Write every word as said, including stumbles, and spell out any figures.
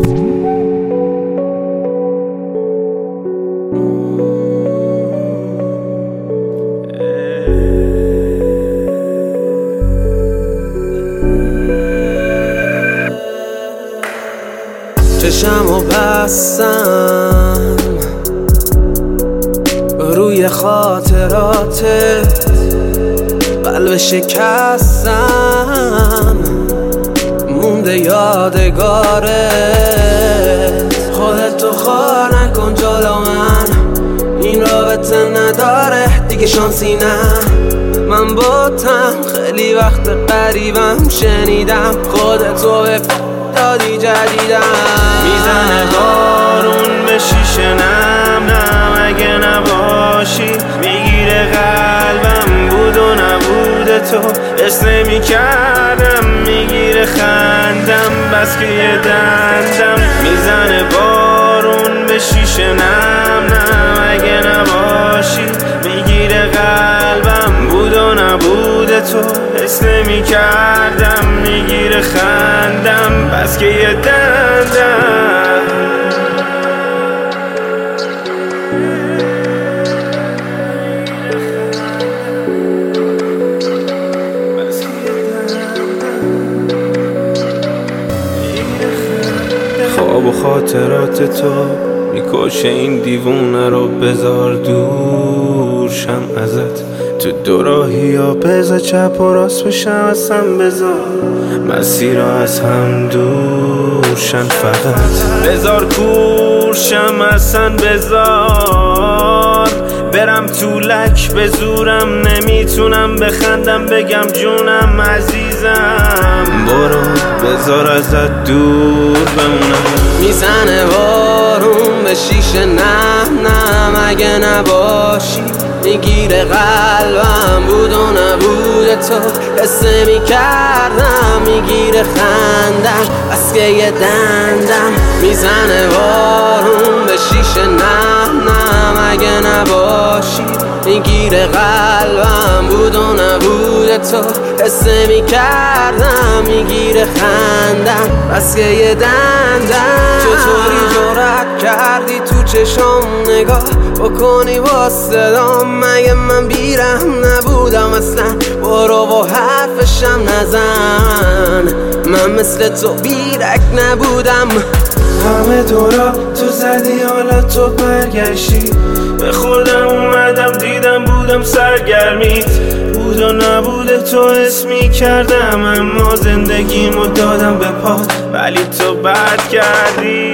چشمو بستم روی خاطراتت، قلب شکستم مونده یادگارت. خودتو خار نکن جلو من، این رابطه نداره دیگه شانسی نه. من باتم خیلی وقت قریبم، شنیدم خودتو به دادی جدیدم. میزنه بارون به شیشه نم نم، اگه نباشی میگیره قلبم. بود و نبود تو حس نمی کردم، میگیره خندم بس که یه دندم. میزنه بارون به شیشه نم نم، اگه نباشی میگیره قلبم. بود و نبود تو حس نمی کردم، میگیره خندم بس که یه دندم. خواب و خاطرات تو میکشه این دیوونه رو، بذار دورشم ازت. تو دوراهی ها بذار چپ و راست بشم، اصلا بذار مسیر از هم دورشن. فقط بذار کورشم، اصلا بذار برم تو لک به زورم. نمیتونم بخندم بگم جونم عزیزم. برو بذار ازت دور بمونم. میزنه بارون به شیشه نم نم، اگه نباشی میگیره قلبم. بود و نبود تو حس میکردم، میگیره خندم بس که یه دندم. میزنه بارون به شیشه نم نم، اگه نباشی میگیره قلبم. بود و نبود تو حس میکردم، میگیره خندم بس که یه دندم. چطوری جرأت کردی تو چشام نگاه بکنی با صدام؟ مگه من بیرحم نبودم اصلا؟ برو و حرفشم نزن، من مثل تو بیرک نبودم. همه دورا تو زدی حالا تو برگشتی، به خودم اومدم دیدم بودم سرگرمیت. بود و نبود تو حس میکردم، اما زندگیمو دادم به پات ولی تو بد کردی.